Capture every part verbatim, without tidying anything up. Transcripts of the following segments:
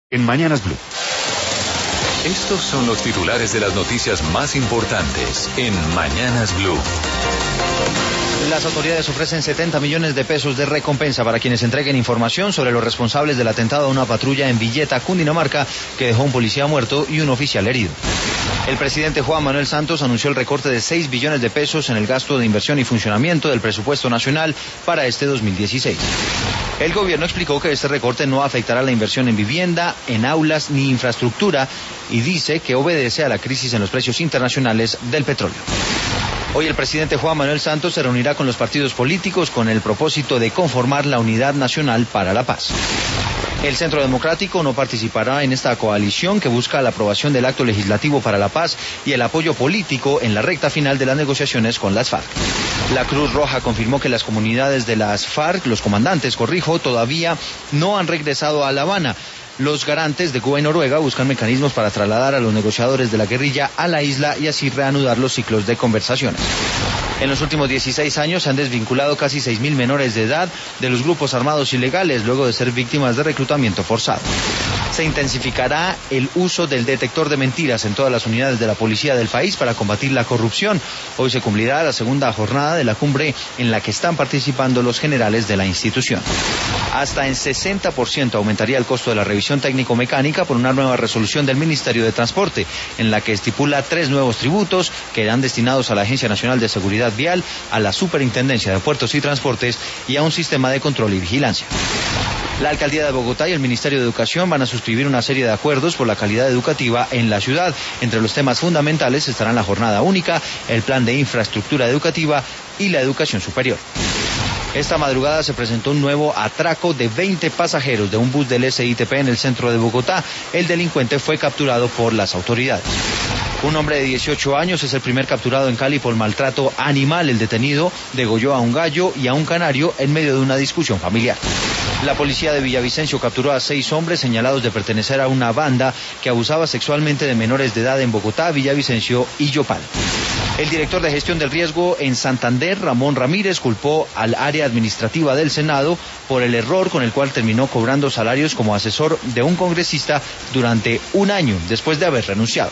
En Mañanas Blue. Estos son los titulares de las noticias más importantes en Mañanas Blue. Las autoridades ofrecen setenta millones de pesos de recompensa para quienes entreguen información sobre los responsables del atentado a una patrulla en Villeta, Cundinamarca, que dejó un policía muerto y un oficial herido. El presidente Juan Manuel Santos anunció el recorte de seis billones de pesos en el gasto de inversión y funcionamiento del presupuesto nacional para este dos mil dieciséis. El gobierno explicó que este recorte no afectará la inversión en vivienda, en aulas ni infraestructura y dice que obedece a la crisis en los precios internacionales del petróleo. Hoy el presidente Juan Manuel Santos se reunirá con los partidos políticos con el propósito de conformar la Unidad Nacional para la Paz. El Centro Democrático no participará en esta coalición que busca la aprobación del acto legislativo para la paz y el apoyo político en la recta final de las negociaciones con las FARC. La Cruz Roja confirmó que las comunidades de las FARC, los comandantes, corrijo, todavía no han regresado a La Habana. Los garantes de Cuba y Noruega buscan mecanismos para trasladar a los negociadores de la guerrilla a la isla y así reanudar los ciclos de conversaciones. En los últimos dieciséis años se han desvinculado casi seis mil menores de edad de los grupos armados ilegales luego de ser víctimas de reclutamiento forzado. Se intensificará el uso del detector de mentiras en todas las unidades de la policía del país para combatir la corrupción. Hoy se cumplirá la segunda jornada de la cumbre en la que están participando los generales de la institución. Hasta en sesenta por ciento aumentaría el costo de la revisión técnico-mecánica por una nueva resolución del Ministerio de Transporte, en la que estipula tres nuevos tributos que irán destinados a la Agencia Nacional de Seguridad Vial, a la Superintendencia de Puertos y Transportes y a un sistema de control y vigilancia. La Alcaldía de Bogotá y el Ministerio de Educación van a suscribir una serie de acuerdos por la calidad educativa en la ciudad. Entre los temas fundamentales estarán la jornada única, el plan de infraestructura educativa y la educación superior. Esta madrugada se presentó un nuevo atraco de veinte pasajeros de un bus del S I T P en el centro de Bogotá. El delincuente fue capturado por las autoridades. Un hombre de dieciocho años es el primer capturado en Cali por maltrato animal. El detenido degolló a un gallo y a un canario en medio de una discusión familiar. La policía de Villavicencio capturó a seis hombres señalados de pertenecer a una banda que abusaba sexualmente de menores de edad en Bogotá, Villavicencio y Yopal. El director de gestión del riesgo en Santander, Ramón Ramírez, culpó al área administrativa del Senado por el error con el cual terminó cobrando salarios como asesor de un congresista durante un año después de haber renunciado.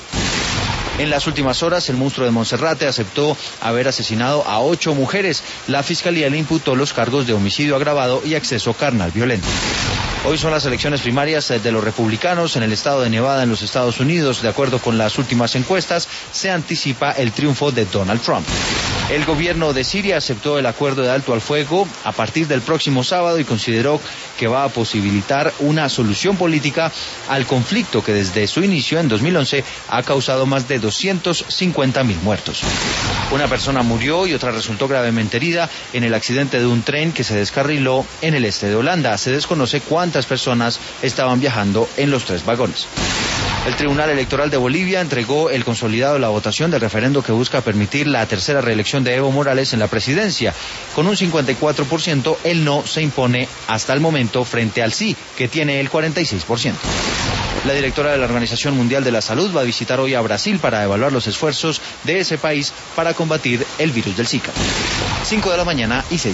En las últimas horas, el monstruo de Monserrate aceptó haber asesinado a ocho mujeres. La fiscalía le imputó los cargos de homicidio agravado y acceso carnal violento. Hoy son las elecciones primarias de los republicanos en el estado de Nevada en los Estados Unidos. De acuerdo con las últimas encuestas, se anticipa el triunfo de Donald Trump. El gobierno de Siria aceptó el acuerdo de alto al fuego a partir del próximo sábado y consideró que va a posibilitar una solución política al conflicto que desde su inicio en dos mil once ha causado más de doscientos cincuenta mil muertos. Una persona murió y otra resultó gravemente herida en el accidente de un tren que se descarriló en el este de Holanda. Se desconoce cuántas personas estaban viajando en los tres vagones. El Tribunal Electoral de Bolivia entregó el consolidado de la votación del referendo que busca permitir la tercera reelección de Evo Morales en la presidencia. Con un cincuenta y cuatro por ciento, el no se impone hasta el momento frente al sí, que tiene el cuarenta y seis por ciento. La directora de la Organización Mundial de la Salud va a visitar hoy a Brasil para evaluar los esfuerzos de ese país para combatir el virus del Zika. cinco de la mañana y seis.